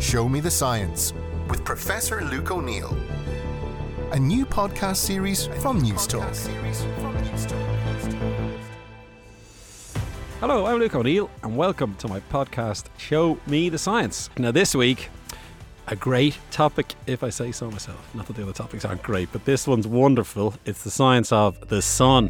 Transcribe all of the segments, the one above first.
Show Me the Science with Professor Luke O'Neill. A new podcast series from Newstalk. Hello, I'm Luke O'Neill and welcome to my podcast Show Me the Science. Now this week, a great topic, if I say so myself. Not that the other topics aren't great, but this one's wonderful. It's the science of the sun.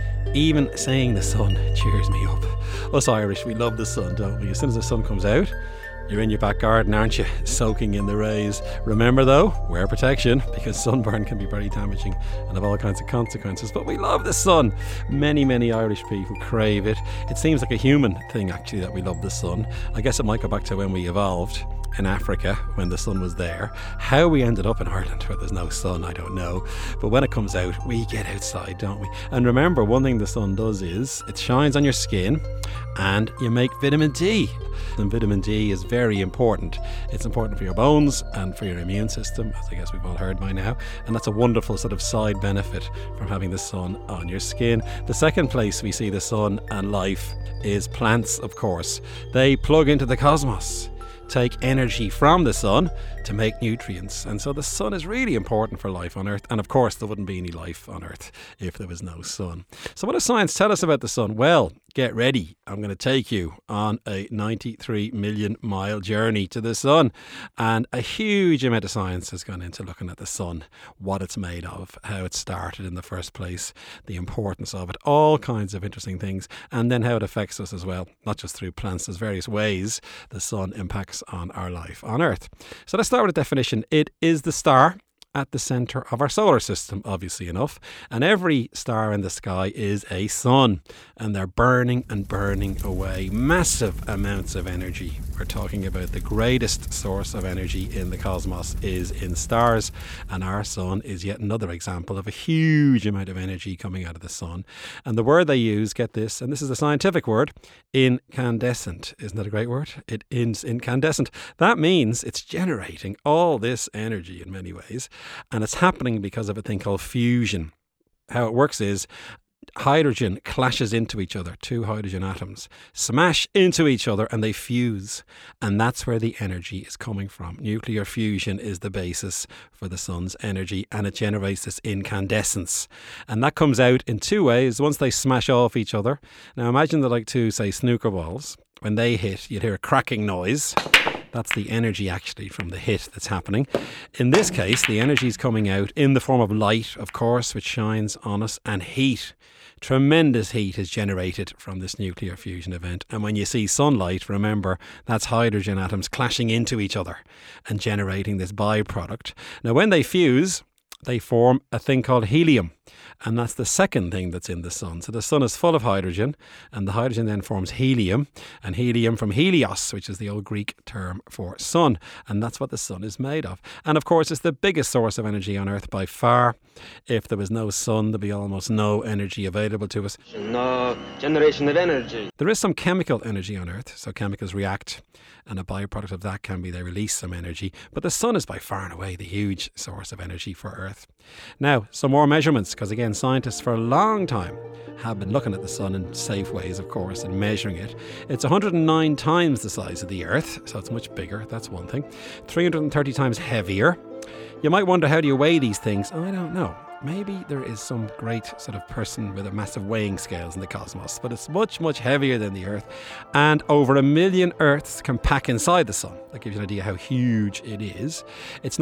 Even saying the sun cheers me up. Us Irish, we love the sun, don't we? As soon as the sun comes out, you're in your back garden, aren't you? Soaking in the rays. Remember though, wear protection because sunburn can be very damaging and have all kinds of consequences. But we love the sun. Many Irish people crave it. It seems like a human thing actually that we love the sun. I guess it might go back to when we evolved in Africa when the sun was there. How we ended up in Ireland where there's no sun, I don't know. But when it comes out, we get outside, don't we? And remember, one thing the sun does is it shines on your skin and you make vitamin D. And vitamin D is very important. It's important for your bones and for your immune system, as I guess we've all heard by now. And that's a wonderful sort of side benefit from having the sun on your skin. The second place we see the sun and life is plants, of course. They plug into the cosmos, take energy from the sun to make nutrients, and so the sun is really important for life on Earth. And of course there wouldn't be any life on Earth if there was no sun. So what does science tell us about the sun? Well, get ready. I'm going to take you on a 93 million mile journey to the sun, and a huge amount of science has gone into looking at the sun, what it's made of, how it started in the first place, the importance of it, all kinds of interesting things, and then how it affects us as well, not just through plants. There's various ways the sun impacts on our life on Earth. So let's start with a definition. It is the star at the centre of our solar system, obviously enough, and every star in the sky is a sun, and they're burning and burning away massive amounts of energy. We're talking about the greatest source of energy in the cosmos is in stars, and our sun is yet another example of a huge amount of energy coming out of the sun. And the word they use, get this, and this is a scientific word, incandescent. Isn't that a great word? It is incandescent. That means it's generating all this energy in many ways. And it's happening because of a thing called fusion. How it works is hydrogen clashes into each other, two hydrogen atoms smash into each other and they fuse, and that's where the energy is coming from. Nuclear fusion is the basis for the sun's energy, and it generates this incandescence, and that comes out in two ways. Once they smash off each other, now imagine they're like two, say, snooker balls. When they hit, you'd hear a cracking noise. That's the energy actually from the hit that's happening. In this case, the energy is coming out in the form of light, of course, which shines on us, and heat. Tremendous heat is generated from this nuclear fusion event. And when you see sunlight, remember, that's hydrogen atoms clashing into each other and generating this byproduct. Now, when they fuse, they form a thing called helium. And that's the second thing that's in the sun. So the sun is full of hydrogen, and the hydrogen then forms helium, and helium from helios, which is the old Greek term for sun. And that's what the sun is made of. And of course, it's the biggest source of energy on Earth by far. If there was no sun, there'd be almost no energy available to us. No generation of energy. There is some chemical energy on Earth, so chemicals react, and a byproduct of that can be they release some energy. But the sun is by far and away the huge source of energy for Earth. Now, some more measurements, because again, scientists for a long time have been looking at the sun in safe ways, of course, and measuring it. It's 109 times the size of the Earth, so it's much bigger, that's one thing. 330 times heavier. You might wonder, how do you weigh these things? I don't know. Maybe there is some great sort of person with a massive weighing scales in the cosmos, but it's much heavier than the Earth, and over 1 million Earths can pack inside the sun. That gives you an idea how huge it is. It's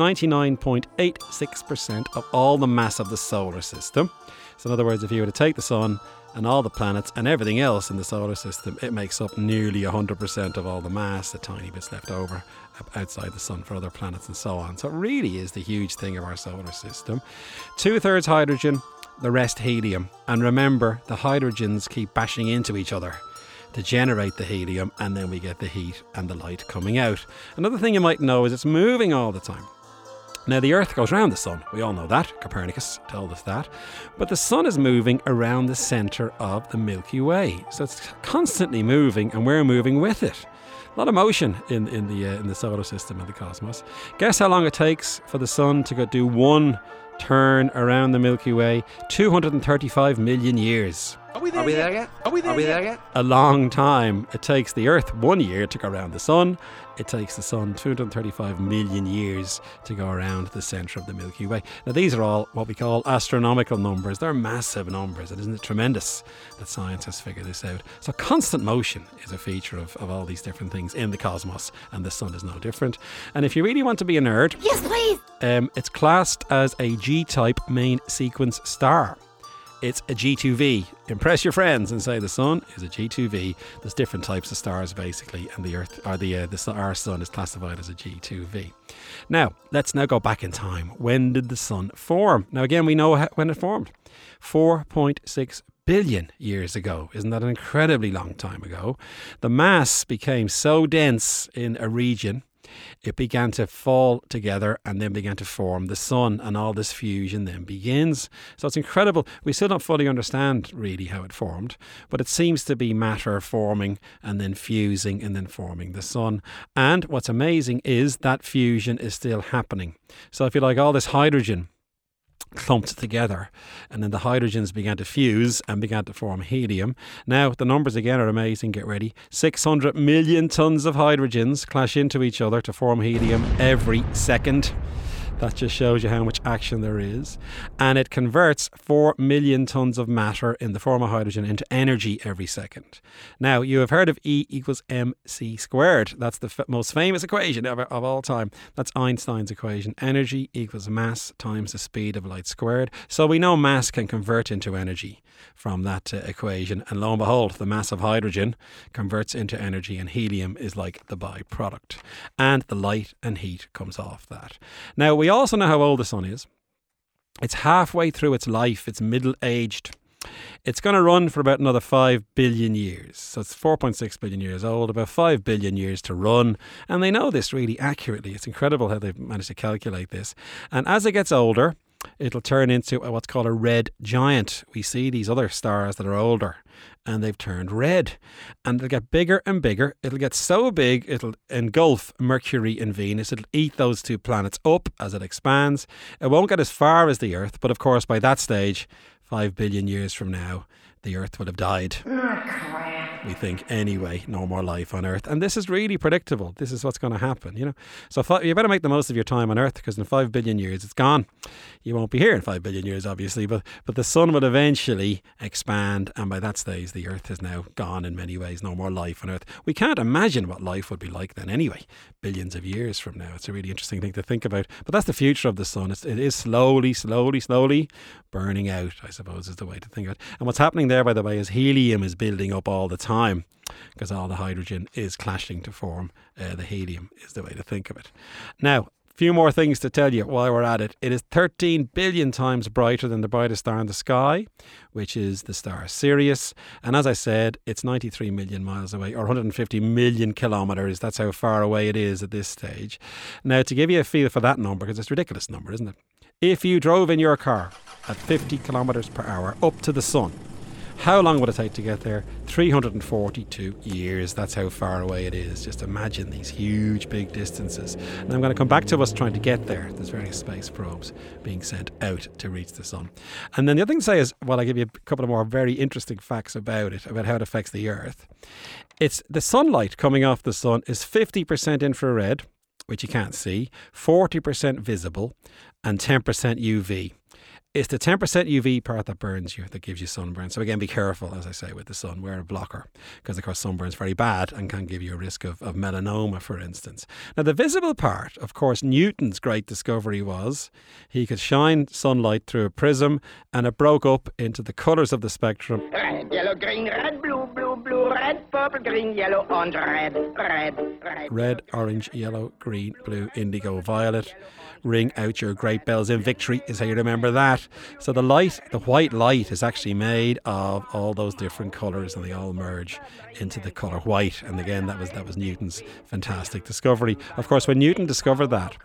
99.86% of all the mass of the solar system. So in other words, if you were to take the sun and all the planets and everything else in the solar system, it makes up nearly 100% of all the mass, the tiny bits left over outside the sun for other planets and so on. So it really is the huge thing of our solar system. 2/3 hydrogen, the rest helium. And remember, the hydrogens keep bashing into each other to generate the helium, and then we get the heat and the light coming out. Another thing you might know is it's moving all the time. Now, the Earth goes around the sun. We all know that. Copernicus told us that. But the sun is moving around the centre of the Milky Way. So it's constantly moving, and we're moving with it. A lot of motion in the solar system and the cosmos. Guess how long it takes for the sun to do one turn around the Milky Way? 235 million years. Are we there yet? Are we there yet? A long time. It takes the Earth 1 year to go around the Sun. It takes the Sun 235 million years to go around the centre of the Milky Way. Now, these are all what we call astronomical numbers. They're massive numbers. And isn't it tremendous that science has figured this out? So constant motion is a feature of all these different things in the cosmos, and the Sun is no different. And if you really want to be a nerd, yes, please. It's classed as a G-type main sequence star. It's a G2V. Impress your friends and say the Sun is a G2V. There's different types of stars basically, and the Earth, or our Sun, is classified as a G2V. Now, let's now go back in time. When did the Sun form? Now, again, we know when it formed. 4.6 billion years ago. Isn't that an incredibly long time ago? The mass became so dense in a region, it began to fall together and then began to form the Sun, and all this fusion then begins. So it's incredible. We still don't fully understand really how it formed, but it seems to be matter forming and then fusing and then forming the Sun. And what's amazing is that fusion is still happening. So if you like, all this hydrogen clumped together, and then the hydrogens began to fuse and began to form helium. Now, the numbers again are amazing. Get ready. 600 million tons of hydrogens clash into each other to form helium every second. That just shows you how much action there is. And it converts 4 million tons of matter in the form of hydrogen into energy every second. Now, you have heard of E equals mc squared. That's the most famous equation of all time. That's Einstein's equation. Energy equals mass times the speed of light squared. So we know mass can convert into energy from that equation. And lo and behold, the mass of hydrogen converts into energy, and helium is like the byproduct. And the light and heat comes off that. Now, we also know how old the Sun is. It's halfway through its life. It's middle-aged. It's going to run for about another 5 billion years. So it's 4.6 billion years old, about 5 billion years to run. And they know this really accurately. It's incredible how they've managed to calculate this. And as it gets older, it'll turn into what's called a red giant. We see these other stars that are older, and they've turned red, and they'll get bigger and bigger. It'll get so big it'll engulf Mercury and Venus. It'll eat those two planets up as it expands. It won't get as far as the Earth, but of course by that stage, 5 billion years from now, the Earth will have died. We think anyway, no more life on Earth. And this is really predictable. This is what's going to happen, you know. So you better make the most of your time on Earth, because in 5 billion years it's gone. You won't be here in 5 billion years, obviously, but the Sun will eventually expand, and by that stage the Earth is now gone in many ways. No more life on Earth. We can't imagine what life would be like then anyway, billions of years from now. It's a really interesting thing to think about. But that's the future of the Sun. It is slowly burning out, I suppose, is the way to think of it. And what's happening there, by the way, is helium is building up all the time, because all the hydrogen is clashing to form the helium, is the way to think of it. Now, a few more things to tell you while we're at it. It is 13 billion times brighter than the brightest star in the sky, which is the star Sirius. And as I said, it's 93 million miles away, or 150 million kilometres. That's how far away it is at this stage. Now, to give you a feel for that number, because it's a ridiculous number, isn't it? If you drove in your car at 50 kilometres per hour up to the Sun, how long would it take to get there? 342 years. That's how far away it is. Just imagine these huge, big distances. And I'm going to come back to us trying to get there. There's various space probes being sent out to reach the Sun. And then the other thing to say is, well, I give you a couple of more very interesting facts about it, about how it affects the Earth. It's the sunlight coming off the Sun is 50% infrared, which you can't see, 40% visible, and 10% UV. It's the 10% UV part that burns you, that gives you sunburn. So again, be careful, as I say, with the sun. Wear a blocker, because of course sunburn's very bad and can give you a risk of melanoma, for instance. Now, the visible part, of course, Newton's great discovery was he could shine sunlight through a prism, and it broke up into the colours of the spectrum. Red, yellow, green, red, blue, blue, blue, red, purple, green, yellow, orange, red. Red, orange, yellow, green, blue, indigo, violet. Ring out your great bells in victory is how you remember that. So the white light is actually made of all those different colours, and they all merge into the colour white. And again, that was Newton's fantastic discovery. Of course, when Newton discovered that,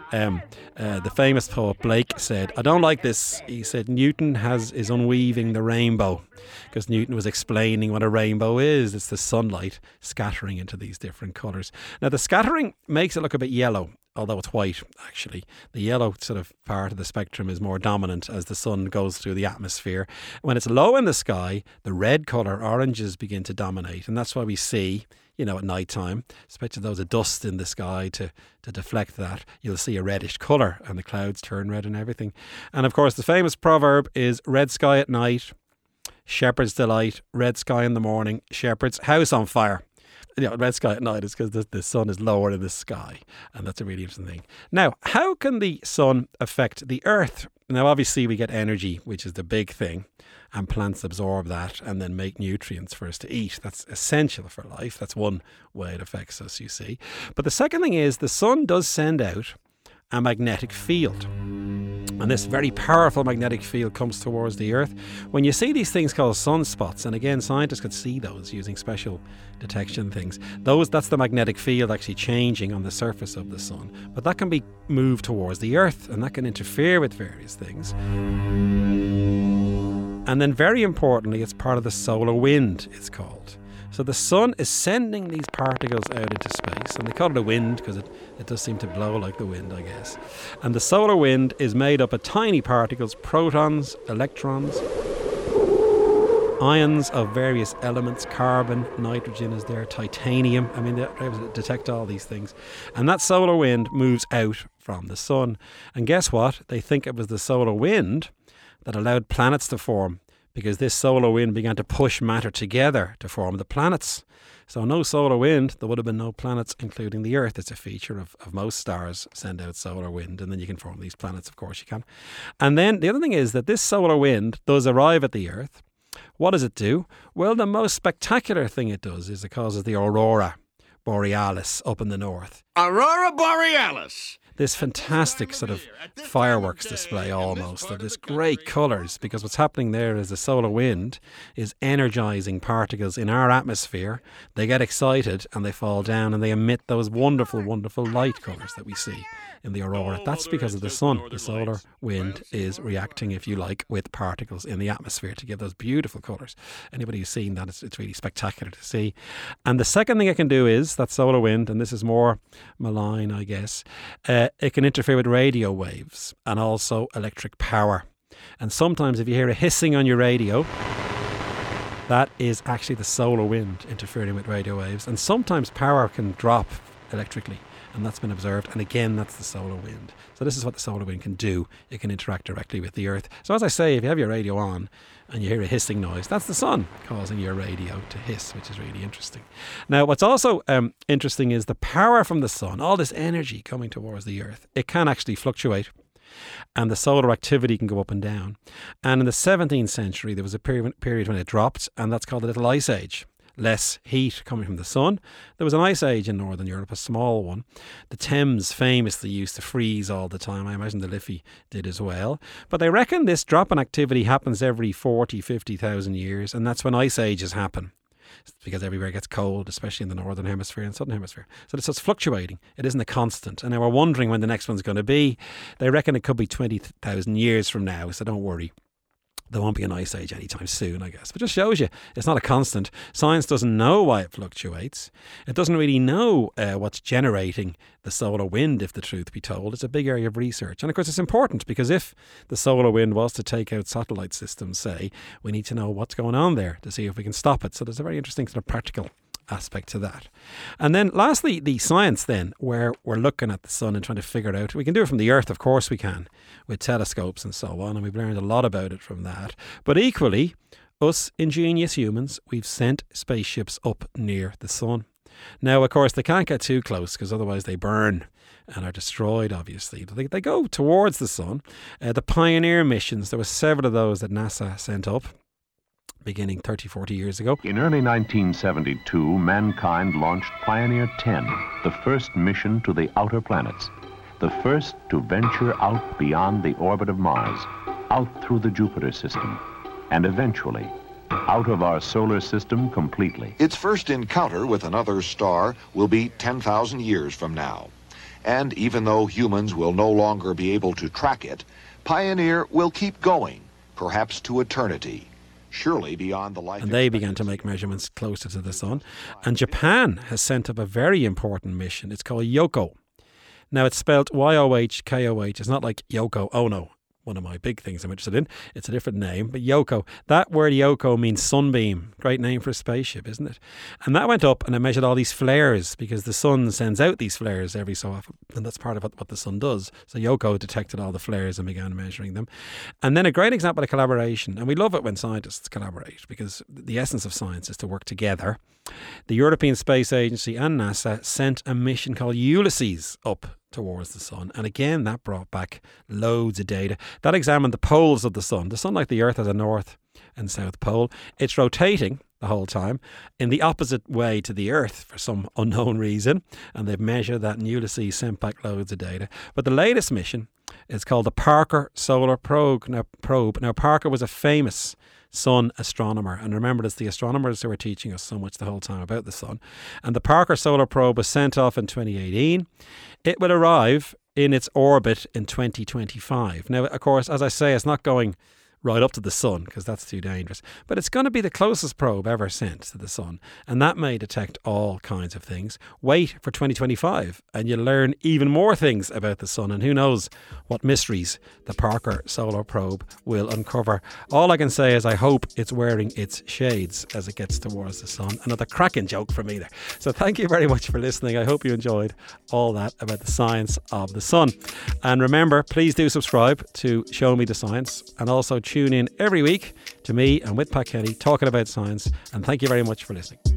the famous poet Blake said, I don't like this. He said Newton is unweaving the rainbow, because Newton was explaining what a rainbow is. It's the sunlight scattering into these different colours. Now, the scattering makes it look a bit yellow. although it's white, actually. The yellow sort of part of the spectrum is more dominant as the sun goes through the atmosphere. When it's low in the sky, the red colour, oranges, begin to dominate. And that's why we see, at night time, especially those of dust in the sky to deflect that, you'll see a reddish colour and the clouds turn red and everything. And of course, the famous proverb is red sky at night, shepherd's delight, red sky in the morning, shepherd's house on fire. Red sky at night is because the sun is lower in the sky, and that's a really interesting thing. Now, how can the sun affect the earth? Now, obviously, we get energy, which is the big thing, and plants absorb that and then make nutrients for us to eat. That's essential for life. That's one way it affects us, you see. But the second thing is the sun does send out a magnetic field. And this very powerful magnetic field comes towards the Earth. When you see these things called sunspots, and again, scientists could see those using special detection things, that's the magnetic field actually changing on the surface of the sun. But that can be moved towards the Earth, and that can interfere with various things. And then very importantly, it's part of the solar wind, it's called. So the sun is sending these particles out into space, and they call it a wind because it does seem to blow like the wind, I guess. And the solar wind is made up of tiny particles, protons, electrons, ions of various elements, carbon, nitrogen is there, titanium. I mean, they're able to detect all these things. And that solar wind moves out from the sun. And guess what? They think it was the solar wind that allowed planets to form, because this solar wind began to push matter together to form the planets. So no solar wind, there would have been no planets, including the Earth. It's a feature of most stars send out solar wind, and then you can form these planets, of course you can. And then the other thing is that this solar wind does arrive at the Earth. What does it do? Well, the most spectacular thing it does is it causes the aurora borealis up in the north. Aurora borealis! This fantastic sort of fireworks display almost of this great colours, because what's happening there is the solar wind is energising particles in our atmosphere. They get excited and they fall down and they emit those wonderful, wonderful light colours that we see in the aurora. That's because of the sun. The solar wind is reacting, if you like, with particles in the atmosphere to give those beautiful colours. Anybody who's seen that, it's really spectacular to see. And the second thing it can do is that solar wind, and this is more malign, I guess, it can interfere with radio waves and also electric power. And sometimes if you hear a hissing on your radio, that is actually the solar wind interfering with radio waves. And sometimes power can drop electrically, and that's been observed. And again, that's the solar wind. So this is what the solar wind can do. It can interact directly with the Earth. So as I say, if you have your radio on and you hear a hissing noise, that's the sun causing your radio to hiss, which is really interesting. Now, what's also interesting is the power from the sun, all this energy coming towards the Earth, it can actually fluctuate. And the solar activity can go up and down. And in the 17th century, there was a period when it dropped, and that's called the Little Ice Age. Less heat coming from the sun. There was an ice age in Northern Europe, a small one. The Thames famously used to freeze all the time. I imagine the Liffey did as well. But they reckon this drop in activity happens every 40, 50,000 years, and that's when ice ages happen. It's because everywhere gets cold, especially in the Northern Hemisphere and Southern Hemisphere. So it's fluctuating. It isn't a constant. And now we're wondering when the next one's going to be. They reckon it could be 20,000 years from now, so don't worry. There won't be an ice age anytime soon, I guess. But it just shows you it's not a constant. Science doesn't know why it fluctuates. It doesn't really know what's generating the solar wind, if the truth be told. It's a big area of research. And of course, it's important because if the solar wind was to take out satellite systems, say, we need to know what's going on there to see if we can stop it. So there's a very interesting sort of practical aspect to that. And then lastly, the science then, where we're looking at the sun and trying to figure it out. We can do it from the Earth, of course we can, with telescopes and so on, and we've learned a lot about it from that. But equally, us ingenious humans, we've sent spaceships up near the sun. Now, of course, they can't get too close because otherwise they burn and are destroyed, obviously. But they go towards the sun. The Pioneer missions, there were several of those that NASA sent up, beginning 30, 40 years ago. In early 1972, mankind launched Pioneer 10, the first mission to the outer planets, the first to venture out beyond the orbit of Mars, out through the Jupiter system, and eventually out of our solar system completely. Its first encounter with another star will be 10,000 years from now. And even though humans will no longer be able to track it, Pioneer will keep going, perhaps to eternity. Surely beyond the life. And they began to make measurements closer to the sun. And Japan has sent up a very important mission. It's called Yohkoh. Now, it's spelled Yohkoh. It's not like Yoko Ono, one of my big things I'm interested in. It's a different name, but Yoko. That word Yoko means sunbeam. Great name for a spaceship, isn't it? And that went up and it measured all these flares because the sun sends out these flares every so often. And that's part of what the sun does. So Yoko detected all the flares and began measuring them. And then a great example of collaboration. And we love it when scientists collaborate because the essence of science is to work together. The European Space Agency and NASA sent a mission called Ulysses up towards the sun. And again, that brought back loads of data. That examined the poles of the sun. The sun, like the Earth, has a north and south pole. It's rotating the whole time in the opposite way to the Earth for some unknown reason. And they've measured that, and Ulysses sent back loads of data. But the latest mission is called the Parker Solar Probe. Now, Parker was a famous sun astronomer, and remember, it's the astronomers who are teaching us so much the whole time about the sun. And the Parker Solar Probe was sent off in 2018. It will arrive in its orbit in 2025. Now, of course, as I say, it's not going right up to the sun because that's too dangerous, but it's going to be the closest probe ever sent to the sun, and that may detect all kinds of things. Wait for 2025 and you'll learn even more things about the sun, and who knows what mysteries the Parker Solar Probe will uncover. All I can say is I hope it's wearing its shades as it gets towards the sun. Another cracking joke from me there. So thank you very much for listening. I hope you enjoyed all that about the science of the sun. And remember, please do subscribe to Show Me the Science, and also tune in every week to me and with Pat Kenny talking about science. And thank you very much for listening.